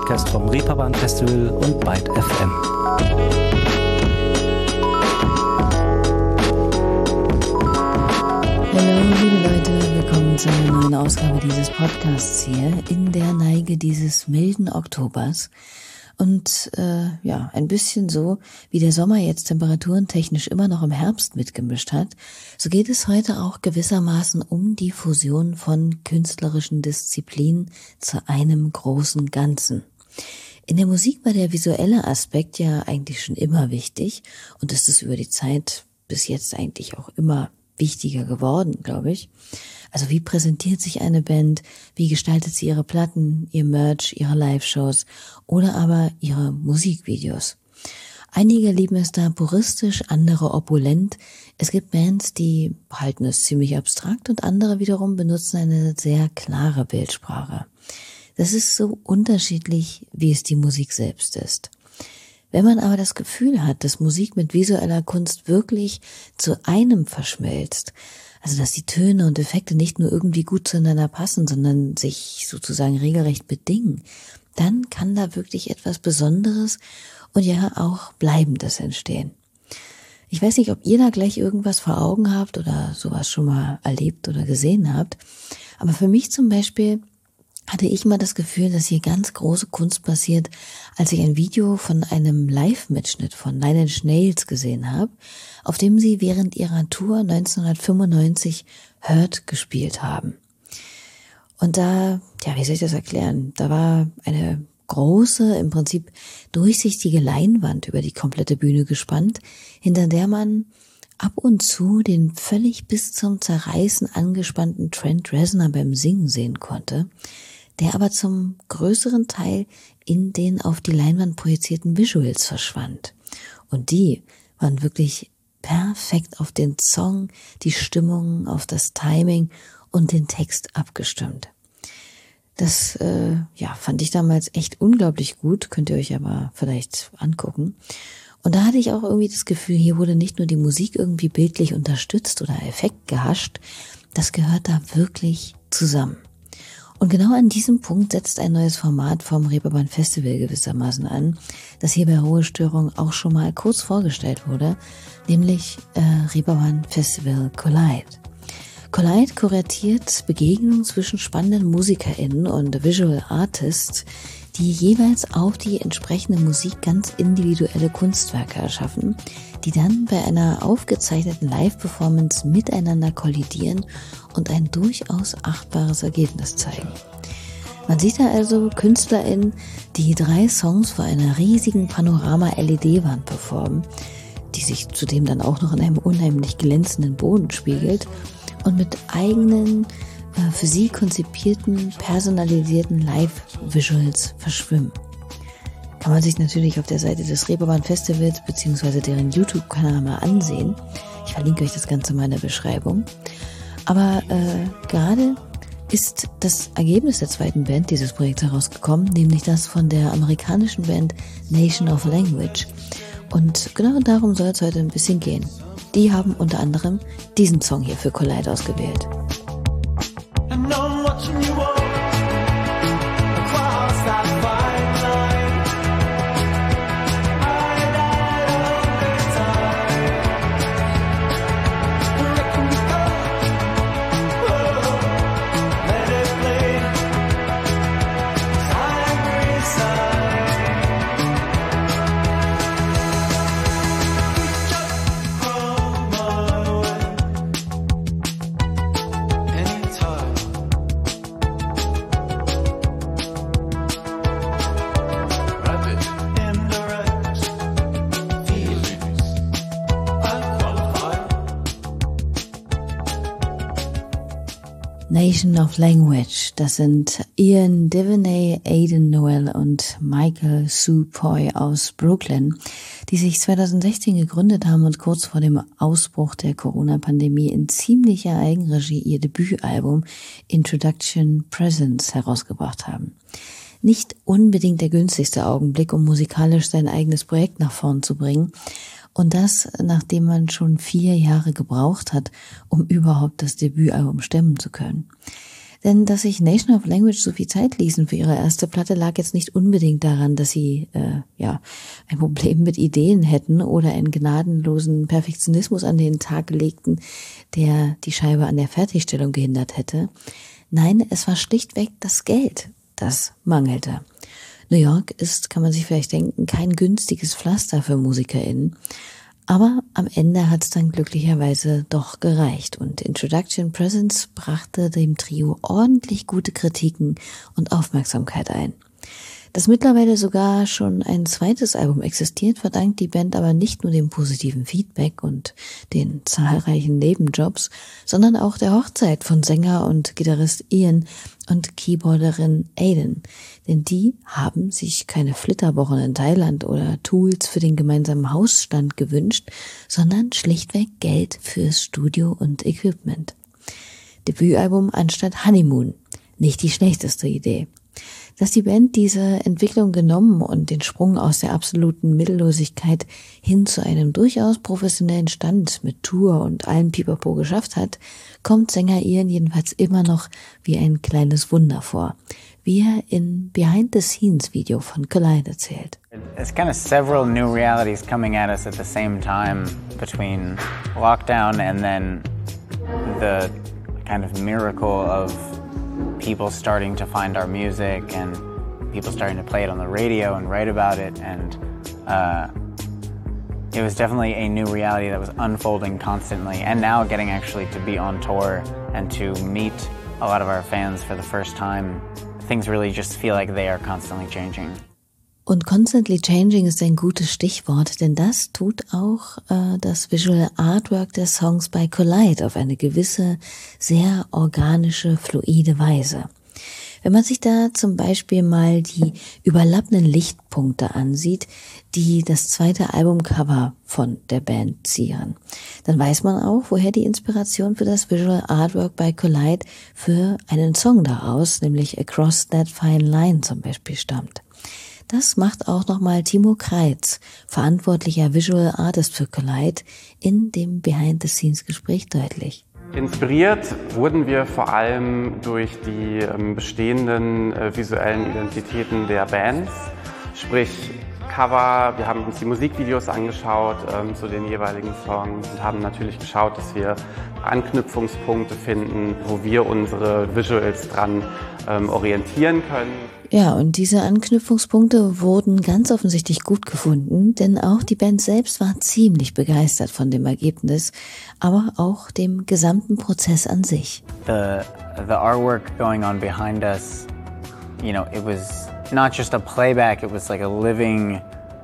Podcast vom Reeperbahn Festival und Byte FM. Hallo liebe Leute, willkommen zu einer neuen Ausgabe dieses Podcasts hier in der Neige dieses milden Oktobers. Und ein bisschen so, wie der Sommer jetzt temperaturentechnisch immer noch im Herbst mitgemischt hat, so geht es heute auch gewissermaßen um die Fusion von künstlerischen Disziplinen zu einem großen Ganzen. In der Musik war der visuelle Aspekt ja eigentlich schon immer wichtig und ist es über die Zeit bis jetzt eigentlich auch immer wichtiger geworden, glaube ich. Also wie präsentiert sich eine Band, wie gestaltet sie ihre Platten, ihr Merch, ihre Live-Shows oder aber ihre Musikvideos. Einige lieben es da puristisch, andere opulent. Es gibt Bands, die halten es ziemlich abstrakt und andere wiederum benutzen eine sehr klare Bildsprache. Das ist so unterschiedlich, wie es die Musik selbst ist. Wenn man aber das Gefühl hat, dass Musik mit visueller Kunst wirklich zu einem verschmilzt, also dass die Töne und Effekte nicht nur irgendwie gut zueinander passen, sondern sich sozusagen regelrecht bedingen, dann kann da wirklich etwas Besonderes und ja auch Bleibendes entstehen. Ich weiß nicht, ob ihr da gleich irgendwas vor Augen habt oder sowas schon mal erlebt oder gesehen habt, aber für mich zum Beispiel hatte ich mal das Gefühl, dass hier ganz große Kunst passiert, als ich ein Video von einem Live-Mitschnitt von Nine Inch Nails gesehen habe, auf dem sie während ihrer Tour 1995 Hurt gespielt haben. Und da, wie soll ich das erklären? Da war eine große, im Prinzip durchsichtige Leinwand über die komplette Bühne gespannt, hinter der man ab und zu den völlig bis zum Zerreißen angespannten Trent Reznor beim Singen sehen konnte, der aber zum größeren Teil in den auf die Leinwand projizierten Visuals verschwand. Und die waren wirklich perfekt auf den Song, die Stimmung, auf das Timing und den Text abgestimmt. Das fand ich damals echt unglaublich gut, könnt ihr euch aber vielleicht angucken. Und da hatte ich auch irgendwie das Gefühl, hier wurde nicht nur die Musik irgendwie bildlich unterstützt oder Effekt gehascht, das gehört da wirklich zusammen. Und genau an diesem Punkt setzt ein neues Format vom Reeperbahn Festival gewissermaßen an, das hier bei Ruhestörung auch schon mal kurz vorgestellt wurde, nämlich Reeperbahn Festival Collide. Collide kuratiert Begegnungen zwischen spannenden MusikerInnen und Visual Artists, die jeweils auf die entsprechende Musik ganz individuelle Kunstwerke erschaffen, die dann bei einer aufgezeichneten Live-Performance miteinander kollidieren und ein durchaus achtbares Ergebnis zeigen. Man sieht da also KünstlerInnen, die 3 Songs vor einer riesigen Panorama-LED-Wand performen, die sich zudem dann auch noch in einem unheimlich glänzenden Boden spiegelt und mit eigenen für sie konzipierten, personalisierten Live-Visuals verschwimmen. Kann man sich natürlich auf der Seite des Reeperbahn Festivals bzw. deren YouTube-Kanal mal ansehen. Ich verlinke euch das Ganze mal in der Beschreibung. Aber gerade ist das Ergebnis der zweiten Band dieses Projekts herausgekommen, nämlich das von der amerikanischen Band Nation of Language. Und genau darum soll es heute ein bisschen gehen. Die haben unter anderem diesen Song hier für Collide ausgewählt. Nation of Language, das sind Ian Devaney, Aidan Noel und Michael Supoy aus Brooklyn, die sich 2016 gegründet haben und kurz vor dem Ausbruch der Corona-Pandemie in ziemlicher Eigenregie ihr Debütalbum Introduction Presence herausgebracht haben. Nicht unbedingt der günstigste Augenblick, um musikalisch sein eigenes Projekt nach vorn zu bringen, Und das, nachdem man schon 4 Jahre gebraucht hat, um überhaupt das Debütalbum stemmen zu können. Denn dass sich Nation of Language so viel Zeit ließen für ihre erste Platte, lag jetzt nicht unbedingt daran, dass sie ein Problem mit Ideen hätten oder einen gnadenlosen Perfektionismus an den Tag legten, der die Scheibe an der Fertigstellung gehindert hätte. Nein, es war schlichtweg das Geld, das mangelte. New York ist, kann man sich vielleicht denken, kein günstiges Pflaster für MusikerInnen. Aber am Ende hat es dann glücklicherweise doch gereicht und Introduction Presents brachte dem Trio ordentlich gute Kritiken und Aufmerksamkeit ein. Dass mittlerweile sogar schon ein zweites Album existiert, verdankt die Band aber nicht nur dem positiven Feedback und den zahlreichen Nebenjobs, sondern auch der Hochzeit von Sänger und Gitarrist Ian und Keyboarderin Aiden. Denn die haben sich keine Flitterwochen in Thailand oder Tools für den gemeinsamen Hausstand gewünscht, sondern schlichtweg Geld fürs Studio und Equipment. Debütalbum anstatt Honeymoon. Nicht die schlechteste Idee. Dass die Band diese Entwicklung genommen und den Sprung aus der absoluten Mittellosigkeit hin zu einem durchaus professionellen Stand mit Tour und allem Pipapo geschafft hat, kommt Sänger Ian jedenfalls immer noch wie ein kleines Wunder vor, wie er in Behind-the-Scenes-Video von Collide erzählt. It's kind of several new realities coming at us at the same time between lockdown and then the kind of miracle of people starting to find our music and people starting to play it on the radio and write about it, and it was definitely a new reality that was unfolding constantly, and now getting actually to be on tour and to meet a lot of our fans for the first time, things really just feel like they are constantly changing. Und constantly changing ist ein gutes Stichwort, denn das tut auch das Visual Artwork der Songs bei Collide auf eine gewisse, sehr organische, fluide Weise. Wenn man sich da zum Beispiel mal die überlappenden Lichtpunkte ansieht, die das zweite Albumcover von der Band zieren, dann weiß man auch, woher die Inspiration für das Visual Artwork bei Collide für einen Song daraus, nämlich Across That Fine Line zum Beispiel, stammt. Das macht auch nochmal Timo Kreitz, verantwortlicher Visual Artist für Collide, in dem Behind-the-Scenes-Gespräch deutlich. Inspiriert wurden wir vor allem durch die bestehenden visuellen Identitäten der Bands, sprich Cover. Wir haben uns die Musikvideos angeschaut zu den jeweiligen Songs und haben natürlich geschaut, dass wir Anknüpfungspunkte finden, wo wir unsere Visuals dran orientieren können. Ja, und diese Anknüpfungspunkte wurden ganz offensichtlich gut gefunden, denn auch die Band selbst war ziemlich begeistert von dem Ergebnis, aber auch dem gesamten Prozess an sich. The artwork going on behind us, it was not just a playback, it was like a living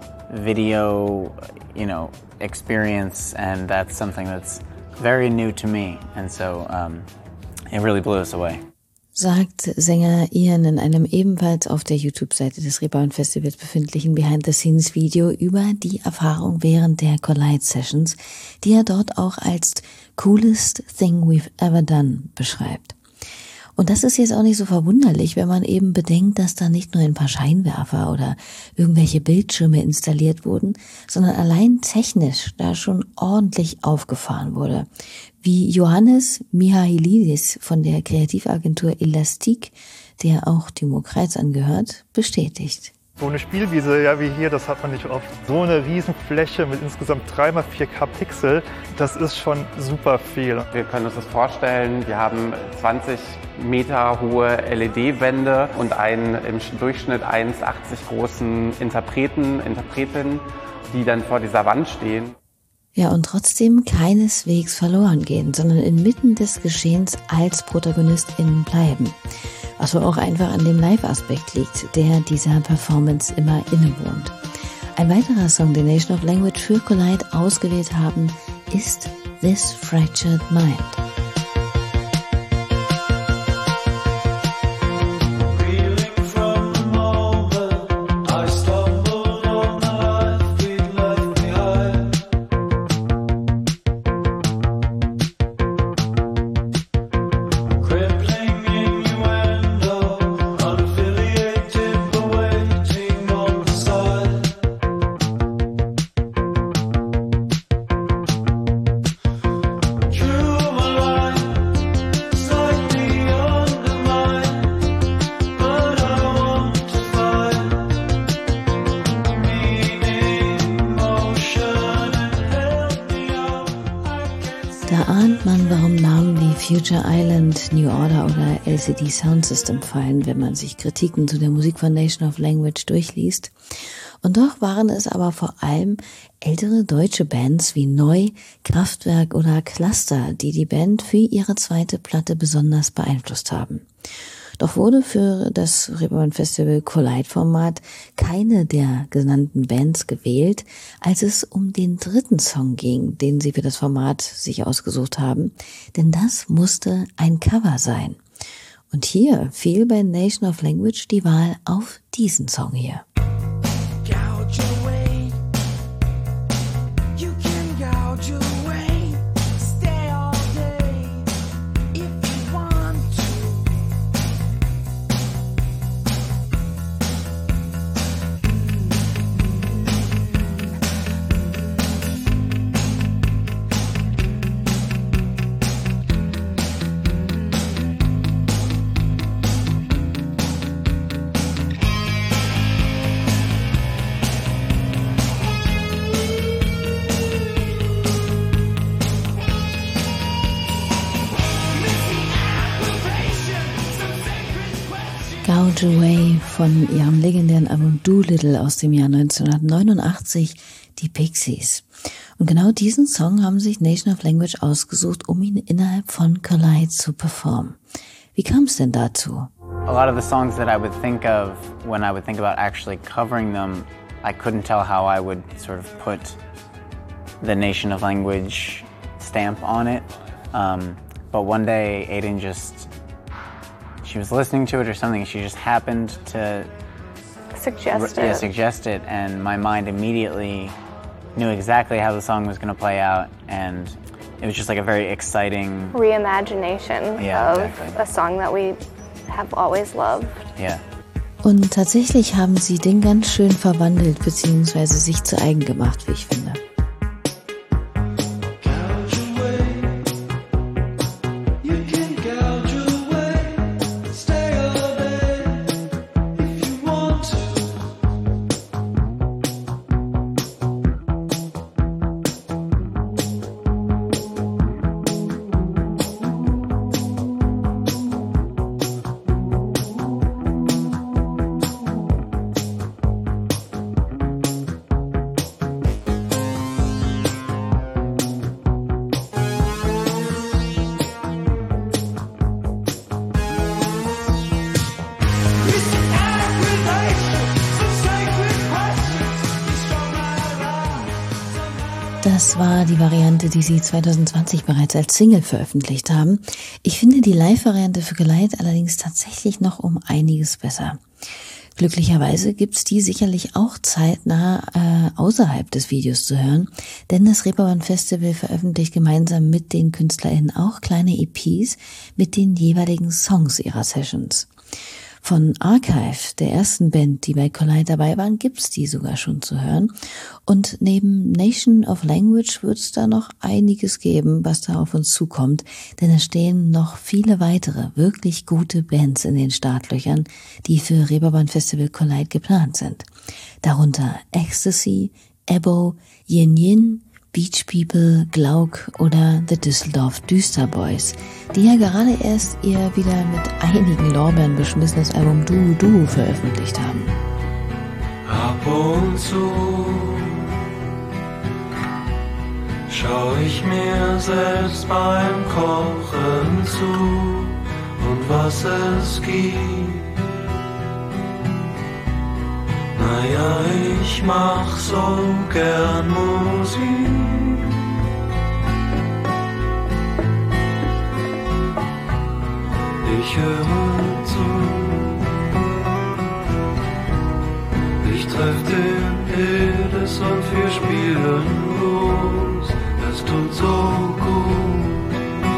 video, experience, and that's something that's very new to me, and so it really blew us away. Sagt Sänger Ian in einem ebenfalls auf der YouTube-Seite des Reeperbahn Festivals befindlichen Behind-the-Scenes-Video über die Erfahrung während der Collide-Sessions, die er dort auch als coolest thing we've ever done beschreibt. Und das ist jetzt auch nicht so verwunderlich, wenn man eben bedenkt, dass da nicht nur ein paar Scheinwerfer oder irgendwelche Bildschirme installiert wurden, sondern allein technisch da schon ordentlich aufgefahren wurde. Wie Johannes Mihailidis von der Kreativagentur Elastik, der auch Timo Kreitz angehört, bestätigt. So eine Spielwiese, ja, wie hier, das hat man nicht oft. So eine Riesenfläche mit insgesamt 3x4K Pixel, das ist schon super viel. Wir können uns das vorstellen, wir haben 20 Meter hohe LED-Wände und einen im Durchschnitt 1,80 großen Interpretin, die dann vor dieser Wand stehen. Ja, und trotzdem keineswegs verloren gehen, sondern inmitten des Geschehens als ProtagonistInnen bleiben. Was wohl auch einfach an dem Live-Aspekt liegt, der dieser Performance immer innewohnt. Ein weiterer Song, den Nation of Language für Collide ausgewählt haben, ist This Fractured Mind. Future Island, New Order oder LCD Sound System fallen, wenn man sich Kritiken zu der Musik von Nation of Language durchliest. Und doch waren es aber vor allem ältere deutsche Bands wie Neu, Kraftwerk oder Cluster, die die Band für ihre zweite Platte besonders beeinflusst haben. Doch wurde für das Reeperbahn Festival Collide-Format keine der genannten Bands gewählt, als es um den dritten Song ging, den sie für das Format sich ausgesucht haben, denn das musste ein Cover sein. Und hier fiel bei Nation of Language die Wahl auf diesen Song hier. Gouge Away von ihrem legendären Album Doolittle aus dem Jahr 1989, die Pixies. Und genau diesen Song haben sich Nation of Language ausgesucht, um ihn innerhalb von Collide zu performen. Wie kam es denn dazu? A lot of the songs that I would think of when I would think about actually covering them, I couldn't tell how I would sort of put the Nation of Language stamp on it. But one day Aiden she was listening to it or something, she just happened to suggest it, and my mind immediately knew exactly how the song was going to play out, and it was just like a very exciting reimagination of a song that we have always loved. Yeah. Und tatsächlich haben sie den ganz schön verwandelt bzw. sich zu eigen gemacht, wie ich finde. Das war die Variante, die sie 2020 bereits als Single veröffentlicht haben. Ich finde die Live-Variante für Collide allerdings tatsächlich noch um einiges besser. Glücklicherweise gibt's die sicherlich auch zeitnah außerhalb des Videos zu hören, denn das Reeperbahn Festival veröffentlicht gemeinsam mit den KünstlerInnen auch kleine EPs mit den jeweiligen Songs ihrer Sessions. Von Archive, der ersten Band, die bei Collide dabei waren, gibt's die sogar schon zu hören. Und neben Nation of Language wird's da noch einiges geben, was da auf uns zukommt. Denn es stehen noch viele weitere, wirklich gute Bands in den Startlöchern, die für Reeperbahn Festival Collide geplant sind. Darunter Ecstasy, Ebo, Yin Yin, Beach People, Glauk oder The Düsseldorf Düsterboys, die ja gerade erst ihr wieder mit einigen Lorbeeren beschmissenes Album Du Du veröffentlicht haben. Ab und zu schau ich mir selbst beim Kochen zu und was es gibt. Naja, ich mach so gern Musik. Ich höre zu. Ich treff den Pedes und wir spielen los. Es tut so gut.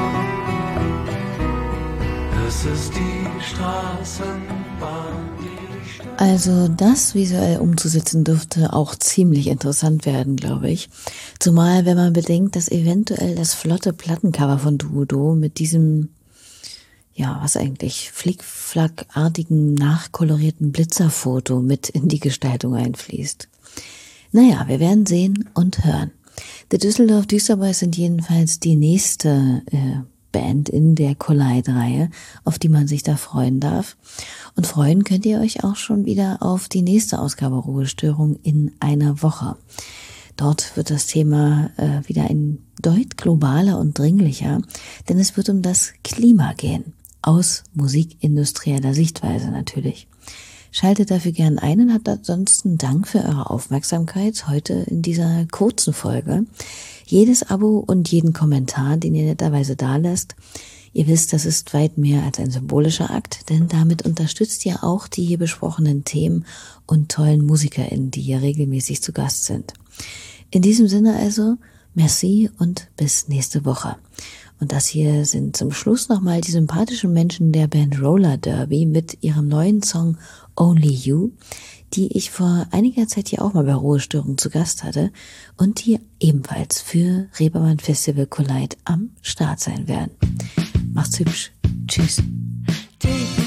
Es ist die Straßenbahn. Also das visuell umzusetzen dürfte auch ziemlich interessant werden, glaube ich. Zumal, wenn man bedenkt, dass eventuell das flotte Plattencover von Duodo mit diesem, ja, was eigentlich, Flickflackartigen, nachkolorierten Blitzerfoto mit in die Gestaltung einfließt. Naja, wir werden sehen und hören. The Düsseldorf Düsterboys sind jedenfalls die nächste Band in der Collide-Reihe, auf die man sich da freuen darf. Und freuen könnt ihr euch auch schon wieder auf die nächste Ausgabe Ruhestörung in einer Woche. Dort wird das Thema wieder ein Deut globaler und dringlicher, denn es wird um das Klima gehen, aus musikindustrieller Sichtweise natürlich. Schaltet dafür gern ein und habt ansonsten Dank für eure Aufmerksamkeit heute in dieser kurzen Folge. Jedes Abo und jeden Kommentar, den ihr netterweise dalasst, ihr wisst, das ist weit mehr als ein symbolischer Akt, denn damit unterstützt ihr auch die hier besprochenen Themen und tollen MusikerInnen, die hier regelmäßig zu Gast sind. In diesem Sinne also, merci und bis nächste Woche. Und das hier sind zum Schluss nochmal die sympathischen Menschen der Band Roller Derby mit ihrem neuen Song Only You, die ich vor einiger Zeit hier auch mal bei Ruhestörung zu Gast hatte und die ebenfalls für Reeperbahn Festival Collide am Start sein werden. Macht's hübsch. Tschüss.